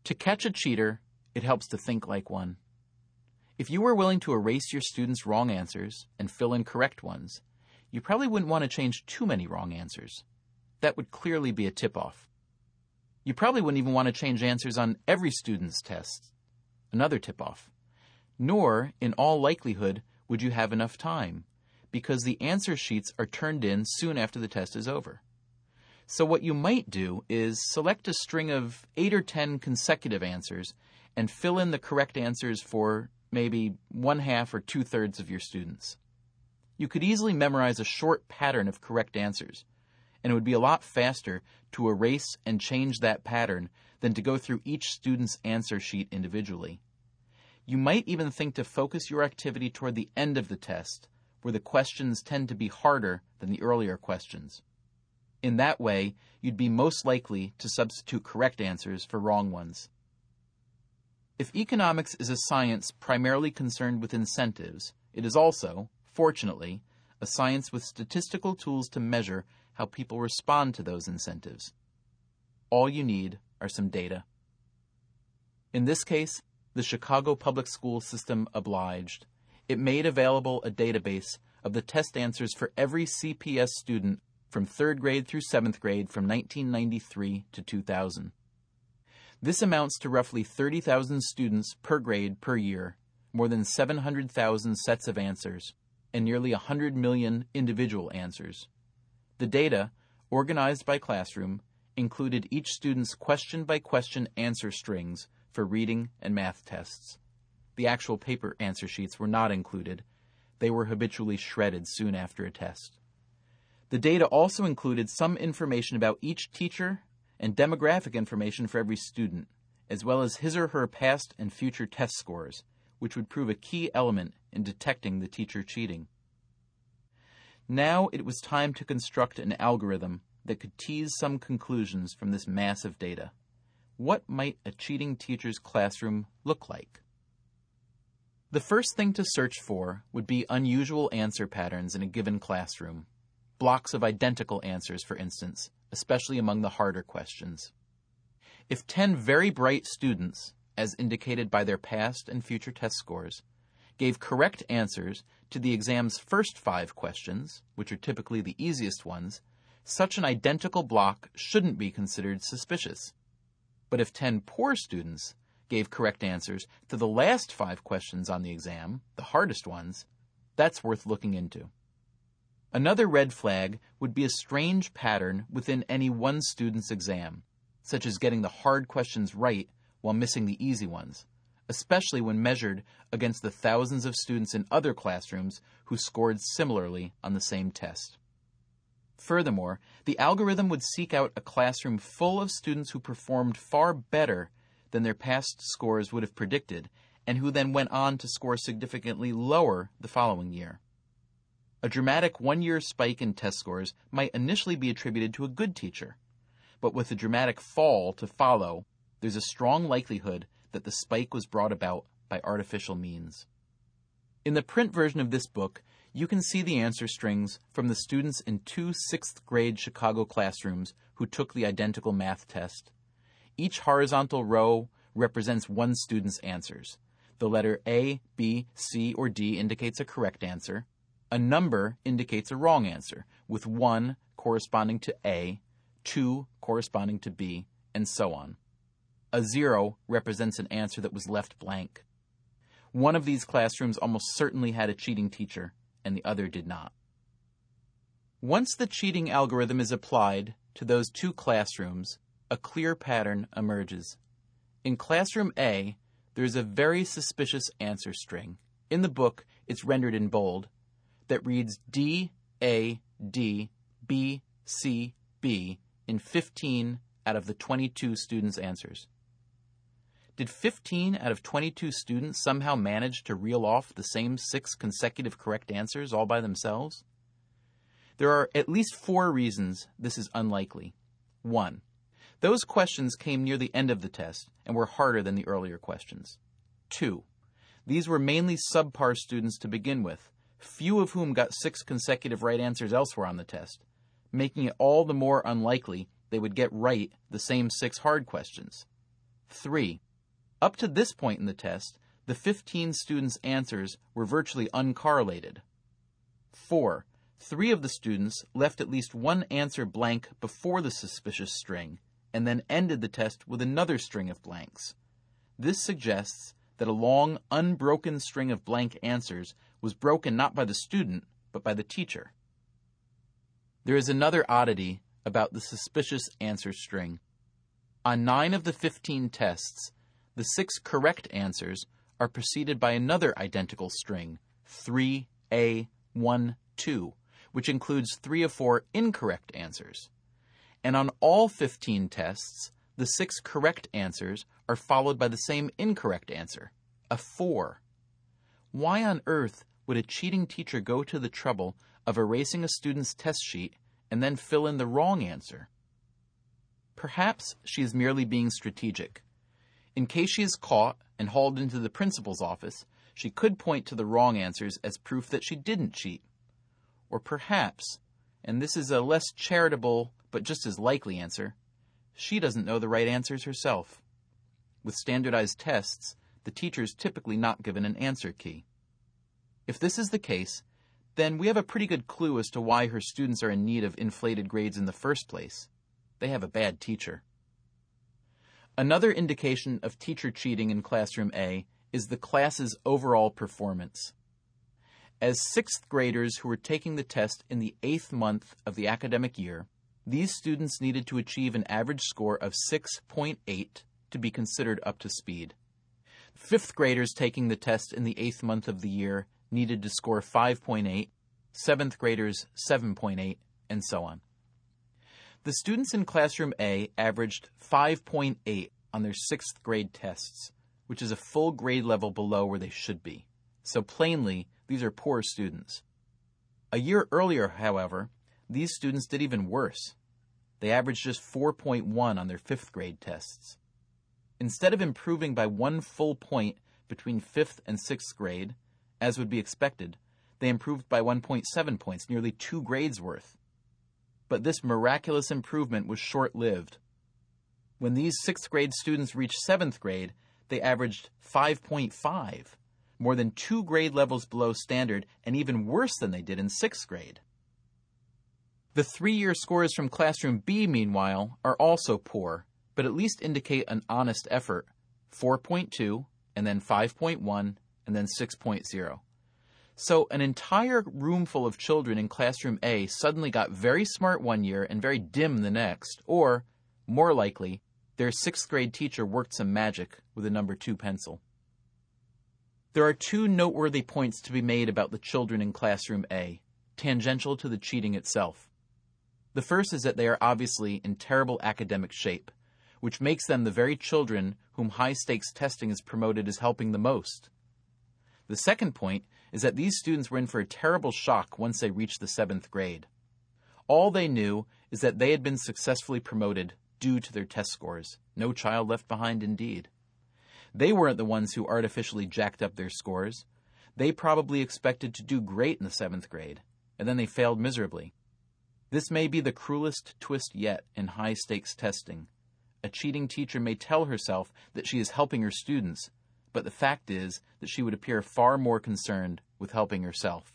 To catch a cheater, it helps to think like one. If you were willing to erase your students' wrong answers and fill in correct ones, you probably wouldn't want to change too many wrong answers. That would clearly be a tip-off. You probably wouldn't even want to change answers on every student's tests. Another tip-off. Nor, in all likelihood, would you have enough time, because the answer sheets are turned in soon after the test is over. So what you might do is select a string of 8 or 10 consecutive answers and fill in the correct answers for maybe 1/2 or 2/3 of your students. You could easily memorize a short pattern of correct answers, and it would be a lot faster to erase and change that pattern than to go through each student's answer sheet individually. You might even think to focus your activity toward the end of the test, where the questions tend to be harder than the earlier questions. In that way, you'd be most likely to substitute correct answers for wrong ones. If economics is a science primarily concerned with incentives, it is also, fortunately, a science with statistical tools to measure how people respond to those incentives. All you need are some data. In this case, the Chicago public school system obliged. It made available a database of the test answers for every CPS student from 3rd grade through 7th grade from 1993 to 2000. This amounts to roughly 30,000 students per grade per year, more than 700,000 sets of answers, and nearly 100 million individual answers. The data, organized by classroom, included each student's question-by-question answer strings for reading and math tests. The actual paper answer sheets were not included. They were habitually shredded soon after a test. The data also included some information about each teacher and demographic information for every student, as well as his or her past and future test scores, which would prove a key element in detecting the teacher cheating. Now it was time to construct an algorithm that could tease some conclusions from this massive data. What might a cheating teacher's classroom look like? The first thing to search for would be unusual answer patterns in a given classroom. Blocks of identical answers, for instance, especially among the harder questions. If 10 very bright students, as indicated by their past and future test scores, gave correct answers to the exam's first 5 questions, which are typically the easiest ones, such an identical block shouldn't be considered suspicious. But if 10 poor students gave correct answers to the last 5 questions on the exam, the hardest ones, that's worth looking into. Another red flag would be a strange pattern within any one student's exam, such as getting the hard questions right while missing the easy ones, especially when measured against the thousands of students in other classrooms who scored similarly on the same test. Furthermore, the algorithm would seek out a classroom full of students who performed far better than their past scores would have predicted, and who then went on to score significantly lower the following year. A dramatic one-year spike in test scores might initially be attributed to a good teacher, but with a dramatic fall to follow, there's a strong likelihood that the spike was brought about by artificial means. In the print version of this book, you can see the answer strings from the students in 2 6th-grade Chicago classrooms who took the identical math test. Each horizontal row represents one student's answers. The letter A, B, C, or D indicates a correct answer. A number indicates a wrong answer, with 1 corresponding to A, 2 corresponding to B, and so on. A 0 represents an answer that was left blank. One of these classrooms almost certainly had a cheating teacher, and the other did not. Once the cheating algorithm is applied to those 2 classrooms, a clear pattern emerges. In classroom A, there is a very suspicious answer string. In the book, it's rendered in bold, that reads D, A, D, B, C, B in 15 out of the 22 students' answers. Did 15 out of 22 students somehow manage to reel off the same 6 consecutive correct answers all by themselves? There are at least 4 reasons this is unlikely. 1. Those questions came near the end of the test and were harder than the earlier questions. 2. These were mainly subpar students to begin with, few of whom got 6 consecutive right answers elsewhere on the test, making it all the more unlikely they would get right the same 6 hard questions. 3. Up to this point in the test, the 15 students' answers were virtually uncorrelated. 4. 3 of the students left at least one answer blank before the suspicious string, and then ended the test with another string of blanks. This suggests that a long, unbroken string of blank answers was broken not by the student, but by the teacher. There is another oddity about the suspicious answer string. On 9 of the 15 tests, the 6 correct answers are preceded by another identical string, 3A12, which includes 3 of 4 incorrect answers. And on all 15 tests, the 6 correct answers are followed by the same incorrect answer, a 4. Why on earth would a cheating teacher go to the trouble of erasing a student's test sheet and then fill in the wrong answer? Perhaps she is merely being strategic. In case she is caught and hauled into the principal's office, she could point to the wrong answers as proof that she didn't cheat. Or perhaps, and this is a less charitable but just as likely answer, she doesn't know the right answers herself. With standardized tests, the teacher is typically not given an answer key. If this is the case, then we have a pretty good clue as to why her students are in need of inflated grades in the first place. They have a bad teacher. Another indication of teacher cheating in Classroom A is the class's overall performance. As 6th graders who were taking the test in the 8th month of the academic year, these students needed to achieve an average score of 6.8 to be considered up to speed. 5th graders taking the test in the 8th month of the year needed to score 5.8, 7th graders 7.8, and so on. The students in Classroom A averaged 5.8 on their 6th grade tests, which is a full grade level below where they should be. So plainly, these are poor students. A year earlier, however, these students did even worse. They averaged just 4.1 on their 5th grade tests. Instead of improving by 1 full point between 5th and 6th grade, as would be expected, they improved by 1.7 points, nearly 2 grades worth. But this miraculous improvement was short-lived. When these 6th grade students reached 7th grade, they averaged 5.5, more than 2 grade levels below standard and even worse than they did in 6th grade. The 3-year scores from Classroom B, meanwhile, are also poor, but at least indicate an honest effort, 4.2, and then 5.1, and then 6.0. So an entire room full of children in Classroom A suddenly got very smart one year and very dim the next, or, more likely, their 6th grade teacher worked some magic with a number 2 pencil. There are 2 noteworthy points to be made about the children in Classroom A, tangential to the cheating itself. The first is that they are obviously in terrible academic shape, which makes them the very children whom high-stakes testing is promoted as helping the most. The second point is that these students were in for a terrible shock once they reached the 7th grade. All they knew is that they had been successfully promoted due to their test scores. No child left behind indeed. They weren't the ones who artificially jacked up their scores. They probably expected to do great in the 7th grade, and then they failed miserably. This may be the cruelest twist yet in high-stakes testing. A cheating teacher may tell herself that she is helping her students, but the fact is that she would appear far more concerned with helping herself.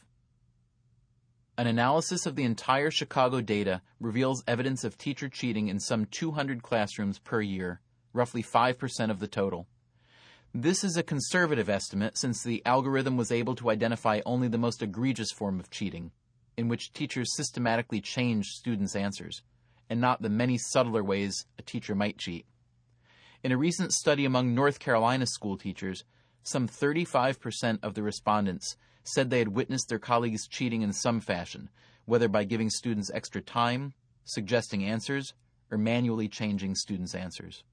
An analysis of the entire Chicago data reveals evidence of teacher cheating in some 200 classrooms per year, roughly 5% of the total. This is a conservative estimate since the algorithm was able to identify only the most egregious form of cheating, in which teachers systematically change students' answers, and not the many subtler ways a teacher might cheat. In a recent study among North Carolina school teachers, some 35% of the respondents said they had witnessed their colleagues cheating in some fashion, whether by giving students extra time, suggesting answers, or manually changing students' answers.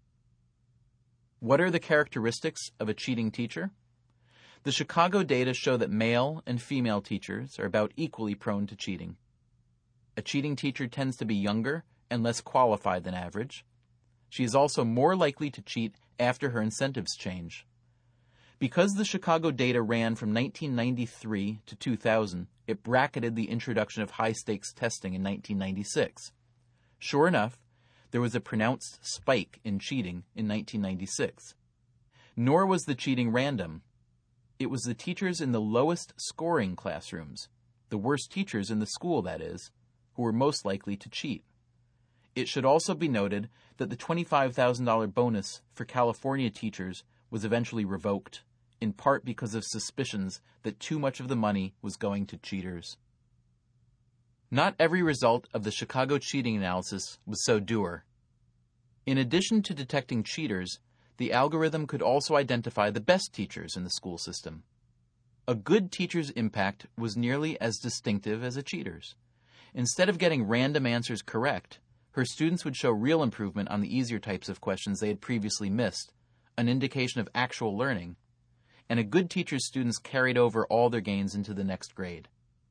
What are the characteristics of a cheating teacher? The Chicago data show that male and female teachers are about equally prone to cheating. A cheating teacher tends to be younger and less qualified than average. She is also more likely to cheat after her incentives change. Because the Chicago data ran from 1993 to 2000, it bracketed the introduction of high-stakes testing in 1996. Sure enough, there was a pronounced spike in cheating in 1996. Nor was the cheating random. It was the teachers in the lowest scoring classrooms, the worst teachers in the school, that is, who were most likely to cheat. It should also be noted that the $25,000 bonus for California teachers was eventually revoked, in part because of suspicions that too much of the money was going to cheaters. Not every result of the Chicago cheating analysis was so dour. In addition to detecting cheaters, the algorithm could also identify the best teachers in the school system. A good teacher's impact was nearly as distinctive as a cheater's. Instead of getting random answers correct, her students would show real improvement on the easier types of questions they had previously missed, an indication of actual learning, and a good teacher's students carried over all their gains into the next grade.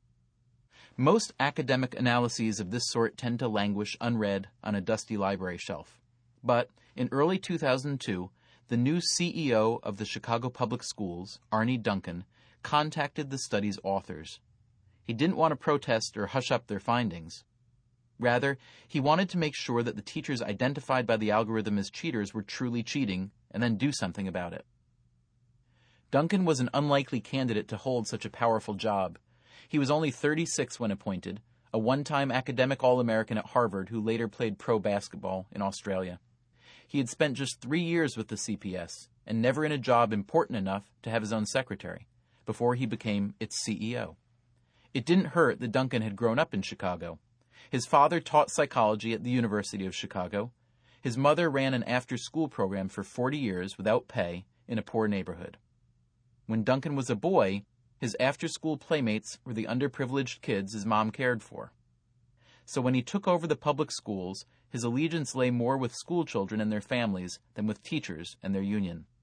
Most academic analyses of this sort tend to languish unread on a dusty library shelf. But in early 2002, the new CEO of the Chicago Public Schools, Arne Duncan, contacted the study's authors. He didn't want to protest or hush up their findings. Rather, he wanted to make sure that the teachers identified by the algorithm as cheaters were truly cheating, and then do something about it. Duncan was an unlikely candidate to hold such a powerful job. He was only 36 when appointed, a one-time academic All-American at Harvard who later played pro basketball in Australia. He had spent just 3 years with the CPS, and never in a job important enough to have his own secretary, before he became its CEO. It didn't hurt that Duncan had grown up in Chicago. His father taught psychology at the University of Chicago. His mother ran an after-school program for 40 years without pay in a poor neighborhood. When Duncan was a boy, his after-school playmates were the underprivileged kids his mom cared for. So when he took over the public schools, his allegiance lay more with school children and their families than with teachers and their union.